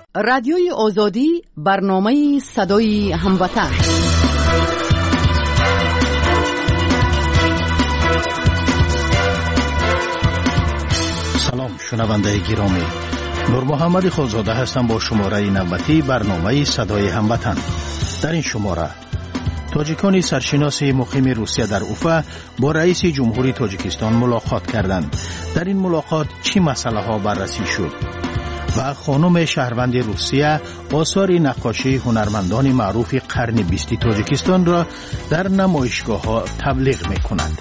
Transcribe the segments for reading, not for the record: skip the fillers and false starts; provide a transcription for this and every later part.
رادیوی آزادی برنامه صدای هموطن. سلام شنونده گرامی، نور محمد خودزاده هستم با شماره نوبتی برنامه صدای هموطن. در این شماره تاجیکان سرشناس مقیم روسیه در اوفا با رئیس جمهوری تاجیکستان ملاقات کردند. در این ملاقات چه مسئله ها بررسی شد؟ و خانم شهروند روسیه آثار نقاشی هنرمندان معروف قرن 20 تاجیکستان را در نمایشگاه ها تبلیغ می کند.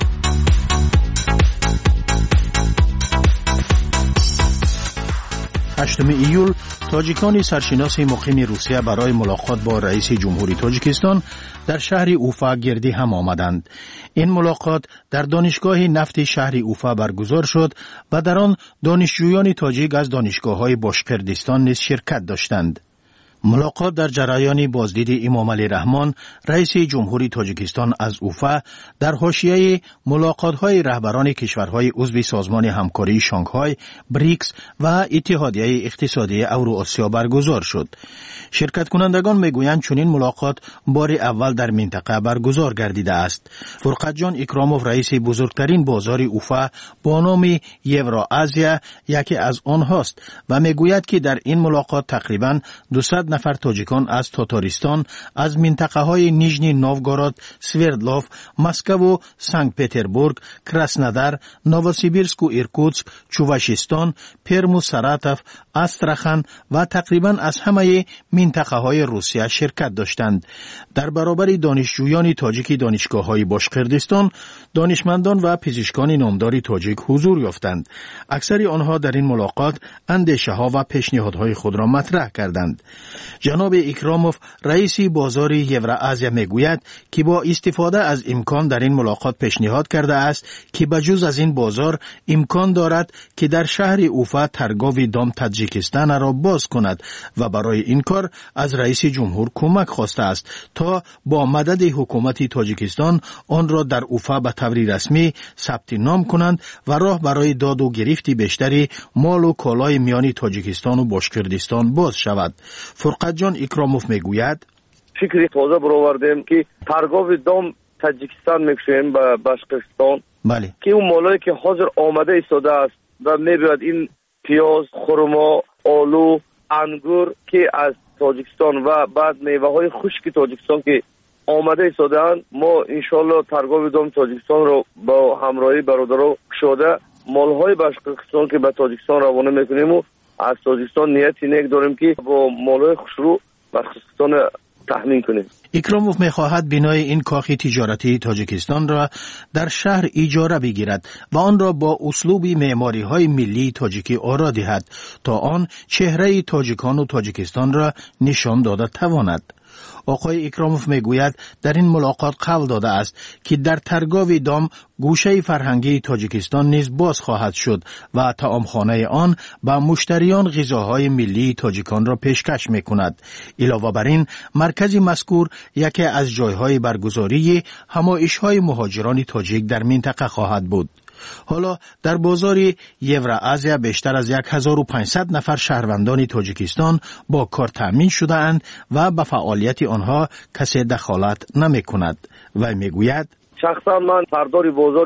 هشتم ایول تاجیکان سرشناس مقیم روسیه برای ملاقات با رئیس جمهوری تاجیکستان در شهر اوفا گردی هم آمدند. این ملاقات در دانشگاه نفت شهر اوفا برگزار شد و در آن دانشجویان تاجیک از دانشگاه‌های باشکردستان نیز شرکت داشتند. ملاقات در جریان بازدید امام علی رحمان رئیس جمهوری تاجیکستان از اوفا در حاشیه ملاقات‌های رهبران کشورهای عضو سازمان همکاری شانگهای، بریکس و اتحادیه اقتصادی اوراسیا برگزار شد. شرکت کنندگان میگویند چنین ملاقات بار اول در منطقه برگزار گردیده است. فرقت جان اکراموف رئیس بزرگترین بازار اوفا با نام یورآزیا یکی از آنهاست و میگوید که در این ملاقات تقریباً 200 نفر تاجیکان از تاتارستان از منطقه های نیژنی نوگورود، سوردلوف، مسکو و سنت پتربورگ، کراسنودار، نووسیبیرسک و ایرکوتسک، چووشستان، پرم و ساراتوف، استراخان و تقریبا از همه منطقه های روسیه شرکت داشتند. در برابر دانشجویان تاجیک دانشگاه های باشکردستان، دانشمندان و پزشکان نامدار تاجیک حضور یافتند. اکثر آنها در این ملاقات اندیشه ها و پیشنهادهای خود را مطرح کردند. جناب اکراموف رئیس بازار یورآزیا میگوید که با استفاده از امکان در این ملاقات پیشنهاد کرده است که بجز از این بازار امکان دارد که در شهر اوفا ترگاو دام تاجیکستان را باز کند و برای این کار از رئیس جمهور کمک خواسته است تا با مدد حکومت تاجیکستان آن را در اوفا به طور رسمی ثبت نام کنند و راه برای داد و گرفت بیشتری مال و کالای میان تاجیکستان و باشکردستان باز شود. فرقت جان اکراموف میگوید فکری تازه برآوردیم که ترگاو دام تاجیکستان میکشیم به باشکردستان. بله. که اون مالایی که حاضر آمده ایستاده است و میباید این پیاز، خرما، آلو، انگور که از تاجیکستان و بعد میوه های خشک تاجیکستان که آمده ایستادند، ما انشالله ترگاو دام تاجیکستان رو با همراهی برادرها کشاده مالهای باشکردستان که به تاجیکستان روانه میکنیم و از تاجیکستان نیتی نیک داریم که با مالهای خوشرو باشکردستان تامین کنیم. اکراموف می‌خواهد بنای این کاخ تجارتی تاجیکستان را در شهر اجاره بگیرد و آن را با اسلوب معماری‌های ملی تاجیکی آرا دهد تا آن چهره تاجیکان و تاجیکستان را نشان داده تواند. آقای اکراموف میگوید در این ملاقات قول داده است که در ترگاو دام گوشه فرهنگی تاجیکستان نیز باز خواهد شد و طعامخانه آن به مشتریان غذاهای ملی تاجیکان را پیشکش میکند. علاوه بر این مرکز مذکور یکی از جایهای برگزاری همایش‌های مهاجران تاجیک در منطقه خواهد بود. حالا در بازار یورآزیا بیشتر از 1500 نفر شهروندان تاجیکستان با کار تامین شده اند و به فعالیت آنها کسی دخالت نمی کند. و میگوید شخصا من سردار بازار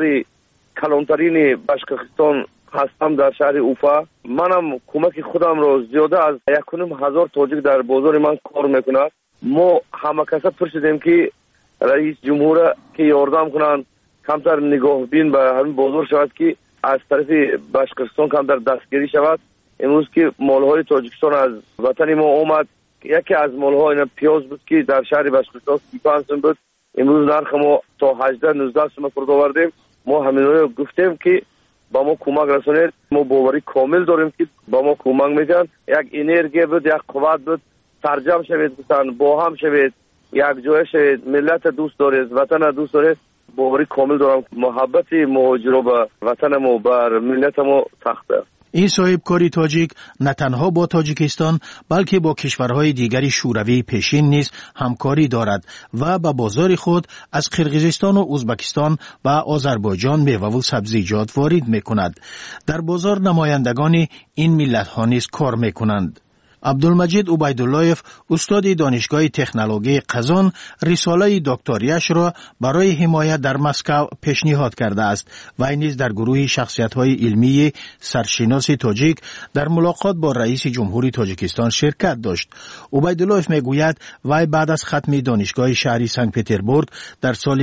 کلانترین باشکردستان هستم در شهر اوفا. منم کمک خودم را زیاده از 1500 تاجیک در بازار من کار میکند. ما همه کسا پرسیدیم که رئیس جمهور که یاردم کنند کمتر نگاه بین به همین بازار شود که از طرف باشکردستان کمتر دستگیری شود. امروز که مالهای تاجیکستان از وطن ما آمد، یکی از مالها این پیاز بود که در شهر باشکردستان 35 سوم بود، امروز نرخ ما تا 18-19 سوم فرود آوردیم. ما همین رو گفتیم که با ما کمک رسانید. ما باوری کامل داریم که با ما کمک میکنن. یک انرژی بود، یک قوت بود، ترجمه شوید بسن با هم شوید، یک جای شوید، ملت دوست دارید، وطن دوست دارید. باوری کامل دارم محبت مهاجرا به وطن ما بر ملت ما سخته. این صاحب کاری تاجیک نه تنها با تاجیکستان بلکه با کشورهای دیگری شوروی پیشین نیز همکاری دارد و به بازار خود از قرقیزستان و ازبکستان و آذربایجان میوه و سبزیجات وارد میکند. در بازار نمایندگان این ملت ها نیز کار میکنند. عبدالمجید عبیداللهیف استاد دانشگاه تکنولوژی قزان رساله دکتریش را برای حمایت در مسکو پیشنهاد کرده است. وی نیز در گروه شخصیت‌های علمی سرشناس تاجیک در ملاقات با رئیس جمهوری تاجیکستان شرکت داشت. عبیداللهیف میگوید وی بعد از ختم دانشگاه شهری سنت پترزبورگ در سال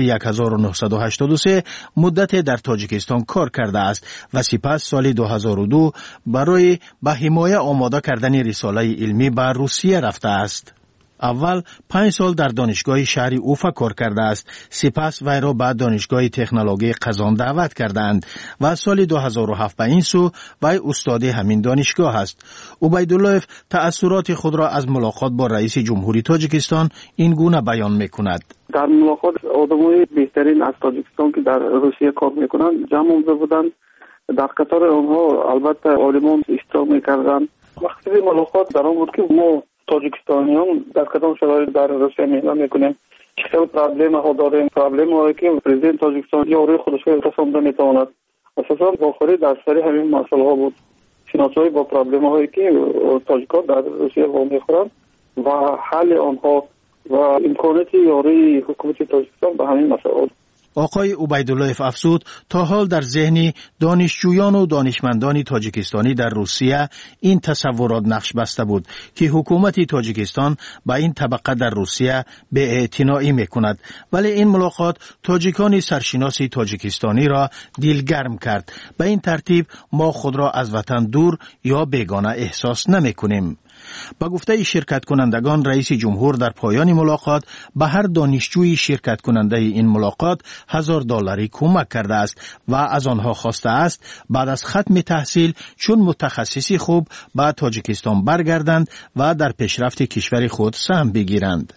1983 مدت در تاجیکستان کار کرده است و سپس سال 2002 برای به حمایت آماده کردن رساله علمی به روسیه رفته است. اول 5 سال در دانشگاه شهری اوفا کار کرده است. سپس وی را به دانشگاه تکنولوژی قزان دعوت کردند و سال 2007 به این سو وی استاد همین دانشگاه است. عبیداللهیف تأثیرات خود را از ملاقات با رئیس جمهوری تاجیکستان این گونه بیان می‌کند. در ملاقات آدمای بهترین از تاجیکستان که در روسیه کار می‌کنند جمع آمده بودند. در قطار آنها البته عالمان اشتراک می‌کردند. وقتی ملاقات در آن بود که ما تاجیکستانیان در کدام شرایط در روسیه مهمان میکنیم، چه پرابلم ها داریم، پرابلم هایی که پرزیدنت تاجیکستان یاری خودش رو رسانده میتواند. اساسا داخلی در سری همین مسئله ها بود، شناسایی با پرابلم هایی که تاجیکان در روسیه وام میخورند و حل آنها و امکانات یاری حکومت تاجیکستان به همین مسئله. آقای عبیداللهیف افزود تا حال در ذهن دانشجویان و دانشمندان تاجیکستانی در روسیه این تصورات نقش بسته بود که حکومت تاجیکستان با این طبقه در روسیه بی‌اعتنایی میکند، ولی این ملاقات تاجیکان سرشناس تاجیکستانی را دلگرم کرد. به این ترتیب ما خود را از وطن دور یا بیگانه احساس نمیکنیم. با گفته شرکت کنندگان رئیس جمهور در پایان ملاقات به هر دانشجوی شرکت کننده این ملاقات $1000 کمک کرده است و از آنها خواسته است بعد از ختم تحصیل چون متخصصی خوب به تاجیکستان برگردند و در پیشرفت کشور خود سهم بگیرند.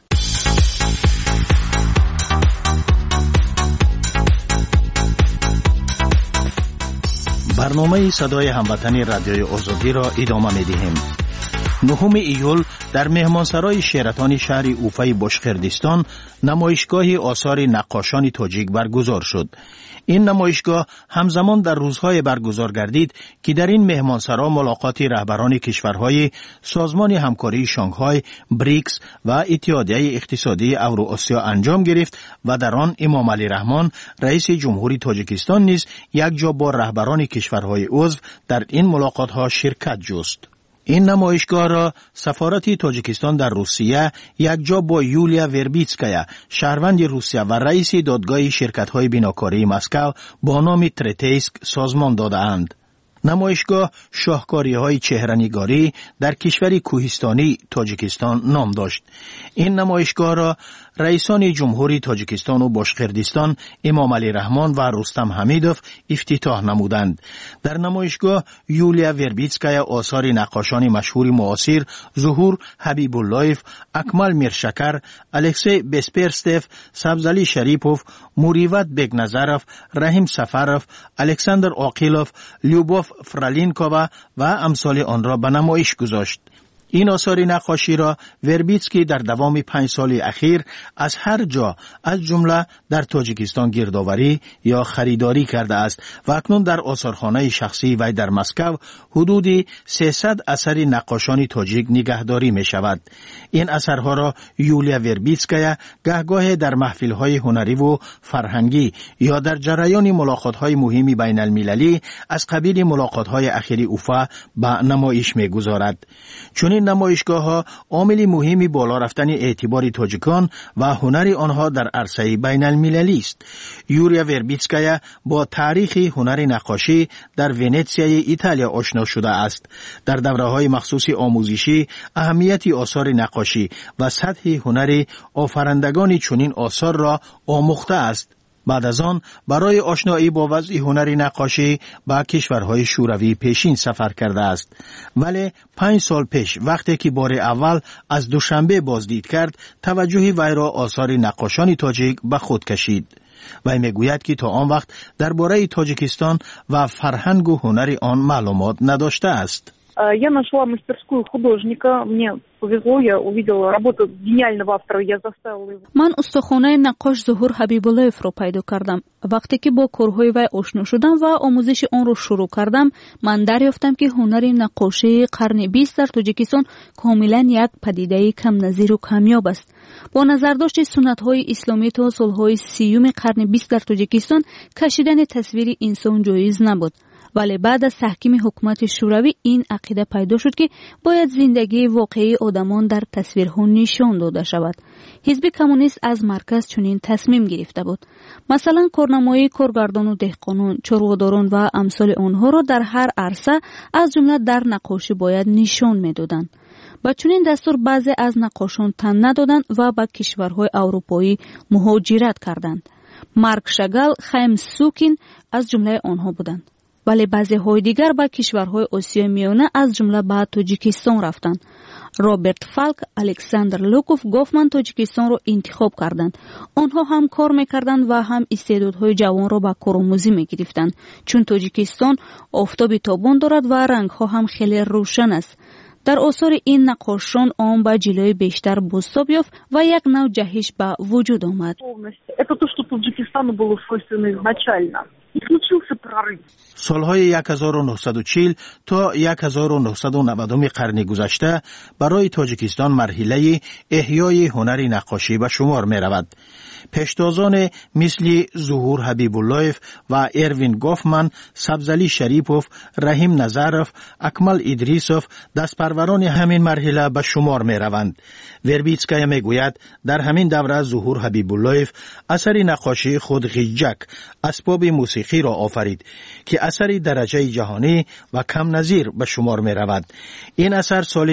برنامه صدای هموطنی رادیوی آزادی را ادامه می‌دهیم. 9 ایول در مهمانسرای شیراتان شهر اوفای باشقردستان نمایشگاه آثار نقاشان تاجیک برگزار شد. این نمایشگاه همزمان در روزهای برگزار گردید که در این مهمانسرا ملاقات رهبران کشورهای سازمان همکاری شانگهای، بریکس و اتحادیه اقتصادی اوراسیا انجام گرفت و در آن امام علی رحمان رئیس جمهوری تاجیکستان نیز یک جا با رهبران کشورهای عضو در این ملاقات‌ها شرکت جست. این نمایشگاه را سفارت تاجیکستان در روسیه یک جا با یولیا وربیتسکایا شهروند روسیه و رئیس دادگاه شرکت‌های بیناکاری مسکو با نام ترتیسک سازمان داده‌اند. نمایشگاه شاهکاری‌های چهره‌نگاری در کشور کوهستانی تاجیکستان نام داشت. این نمایشگاه را رئیسان جمهوری تاجیکستان و باشقردستان امام علی رحمان و رستم حمیدوف افتتاح نمودند. در نمایشگاه یولیا وربیتسکایا آثار نقاشان مشهور معاصر ظهور حبیب اللهیف، اکمل میرشکر، الکسی بسپرستف، سبزعلی شریپوف، موریوت بگنظرف، رحیم سفرف، الکساندر عاقیلوف، لیوبوف فرالینکووا و امثال آن را به نمایش گذاشت. این آثار نقاشی را وربیتسکی در دوام 5 سال اخیر از هر جا از جمله در تاجیکستان گردآوری یا خریداری کرده است و اکنون در آثارخانه شخصی وی در مسکو حدود 300 اثر نقاشان تاجیک نگهداری می شود. این اثرها را یولیا وربیتسکایا گهگاه در محفل‌های هنری و فرهنگی یا در جریان ملاقات‌های مهم بین المللی از قبیل ملاقات‌های اخیر اوفا به نمایش می‌گذارد. چون این نمایشگاه‌ها عامل مهمی بالا رفتن اعتبار تاجیکان و هنر آنها در عرصه بین المللی است. یولیا وربیتسکایا با تاریخ هنر نقاشی در ونیزیای ایتالیا آشنا شده است. در دوره‌های مخصوص آموزشی اهمیت آثار نقاشی و سطح هنر آفرندگان چنین آثار را آموخته است. بعد از آن برای آشنایی با وضع هنر نقاشی به کشورهای شوروی پیشین سفر کرده است. ولی 5 سال پیش وقتی که بار اول از دوشنبه بازدید کرد، توجه وی را آثار نقاشان تاجیک به خود کشید. وی میگوید که تا آن وقت درباره تاجیکستان و فرهنگ و هنر آن معلومات نداشته است. Я нашла мастерскую художника. Мне повезло, я увидела работу гениального автора, я заставила его. من استخوانه نقاش ظهور حبیب‌الله رو پیدا کردم. وقتی که با کارهای وی آشنا شدم و آموزش آن رو شروع کردم، من دریافتم که هنر نقاشی قرن 20 در تاجیکستان کاملا یک پدیده کم نظیر و کمیاب است. با نظر داشت سنت‌های اسلامی تا سال‌های 30 قرن 20 در تاجیکستان کشیدن تصویر انسان جایز نبود. ولی بعد از تحکیم حکومت شوروی این عقیده پیدا شد که باید زندگی واقعی آدمان در تصویرها نشان داده شود. حزب کمونیست از مرکز چنین تصمیم گرفته بود. مثلا کارنمای کارگردان و دهقانان، چرخداران و امثال آنها را در هر عرصه از جمله در نقاشی باید نشان می‌دادند. با چنین دستور بعضی از نقاشان تن ندادند و به کشورهای اروپایی مهاجرت کردند. مارک شاگال، خیم سوکین از جمله آنها بودند. ولی بعضی های دیگر به کشورهای آسیای میانه از جمله به تاجیکستان رفتند. رابرت فالک، الکساندر لوکوف، گوفمن تاجیکستان را انتخاب کردند. آنها هم کار میکردند و هم استعدادهای جوان را به کارآموزی میگرفتند، چون تاجیکستان آفتاب تابان دارد و رنگها هم خیلی روشن است. در آثار این نقاشان آن به جلوی بیشتر بازتاب یافت و یک نوع جهش به وجود آمد. Это то, что Таджикистану было свойственно изначально. И случился прорыв. سالهای 1940 تا 1990 قرن گذشته برای تاجیکستان مرحله احیای هنر نقاشی به شمار می رود. پیشتازان مثل ظهور حبیب‌الله و اروین گوفمن، سبزعلی شریپوف، رحیم نظروف، اکمل ادریسوف دستپروران همین مرحله به شمار می روند. وربیتسکایا می گوید در همین دوره ظهور حبیب‌الله اثر نقاشی خود غیجک، اسباب موسیقی را آفرید که اثری درجه جهانی و کم نظیر به شمار می رود. این اثر سال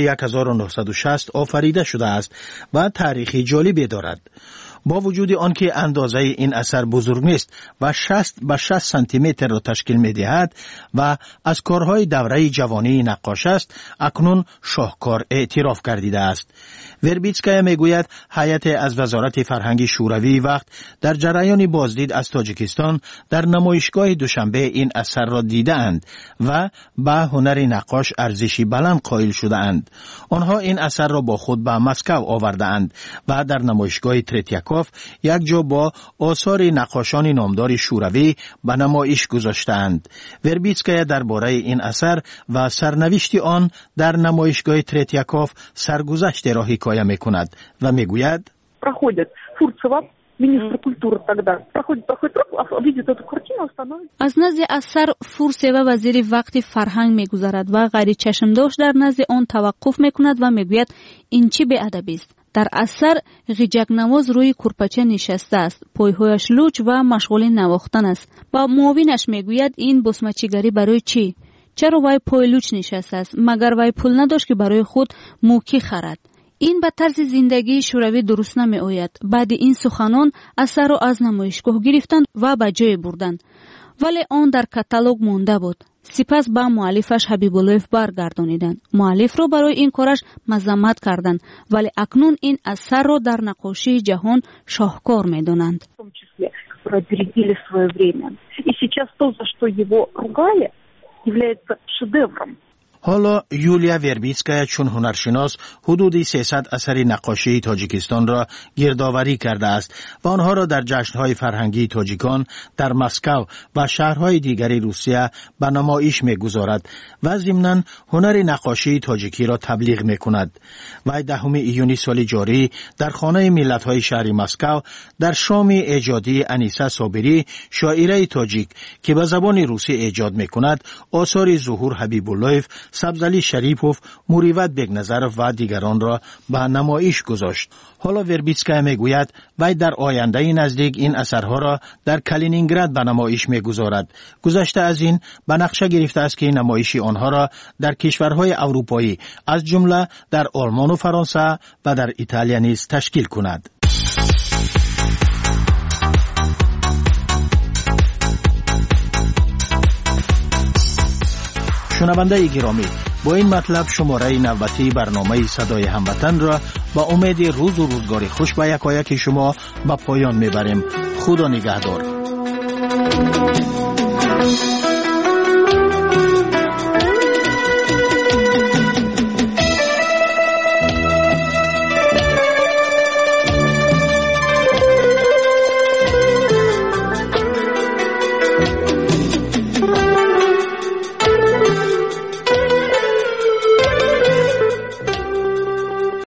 1960 آفریده شده است و تاریخی جالبی دارد. با وجود آنکه اندازه این اثر بزرگ نیست و 60 به 60 سانتی متر را تشکیل می دهد و از کارهای دوره جوانی نقاش است، اکنون شاهکار اعتراف گردیده است. وربیتسکایا می گوید هیئت از وزارت فرهنگ شوروی وقت در جریان بازدید از تاجیکستان در نمایشگاه دوشنبه این اثر را دیده اند و به هنر نقاش ارزشی بلند قائل شده اند. آنها این اثر را با خود به مسکو آورده اند و در نمایشگاه ترتیاکوف یک جا با آثار نقاشان نامدار شوروی به نمایش گذاشتند. وربیتسکایا درباره این اثر و سرنوشت آن در نمایشگاه ترتیاکوف سرگذشت را حکایه می‌کند و می‌گوید проходит Фурцева, министр культуры тогда, проходит видит эту картину, остановится. از نزد اثر فورسوا وزیر وقت فرهنگ می‌گذرد و غیر چشم‌داشت در نزد آن توقف می‌کند و می‌گوید این چه بی‌ادبی است. در اثر غیجک نواز روی کورپچه نشسته است، پایهایش لوچ و مشغول نواختن است. با معاونش میگوید این بسمچیگری برای چی؟ چرا وی پای لوچ نشسته است؟ مگر وی پول نداشت که برای خود موکی خرد؟ این به طرز زندگی شوروی درست نمی آید. بعد این سخنان اثر را از نمایشگاه گرفتند و به جای بردند، ولی آن در کاتالوگ مانده بود. سپس با مؤلفش حبیب‌الله برگردانیدند. مؤلف را برای این کارش مذمت کردند، ولی اکنون این اثر را در نقاشی جهان شاهکار می‌دانند. Опередили свое время. И сейчас то, за что его ругали, является шедевром. حالا یولیا وربیتسکایا چون هنرشناس حدود 300 اثر نقاشی تاجیکستان را گردآوری کرده است و آنها را در جشن‌های فرهنگی تاجیکان در مسکو و شهرهای دیگری روسیه به نمایش می‌گذارد و ضمناً هنر نقاشی تاجیکی را تبلیغ می‌کند. و 10 ایونی سال جاری در خانه ملت‌های شهر مسکو در شام ایجادی انیسه صابری، شاعره تاجیک که به زبان روسی ایجاد می‌کند، آثار ظهور حبیب‌الله، سبزعلی شریپوف، موریوت بگنظرف و دیگران را به نمایش گذاشت. حالا وربیتسکایا میگوید وی در آینده نزدیک این اثرها را در کالینینگراد به نمایش میگذارد. گذشته از این به نقشه گرفته است که نمایش آنها را در کشورهای اروپایی از جمله در آلمان و فرانسه و در ایتالیا نیز تشکیل کند. شنونده گرامی، با این مطلب شماره نوبتی برنامه صدای هموطن را با امید روز و روزگار خوش به یکایک شما به پایان میبریم. خدا نگهدار.